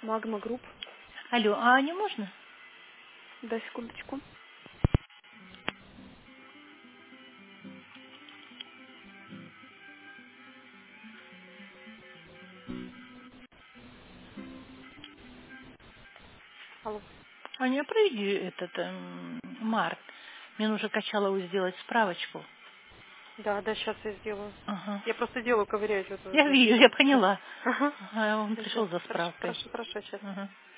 Магма Групп. Алло, а не можно? Да, секундочку. Алло. Аня, проведи этот март. Мне нужно Качалову сделать справочку. Да, сейчас я сделаю. Ага. Я просто делаю, ковыряю что-то. Я вижу, я поняла. Ага. Ага, он Сейчас. пришел за справкой. Хорошо, сейчас. Ага.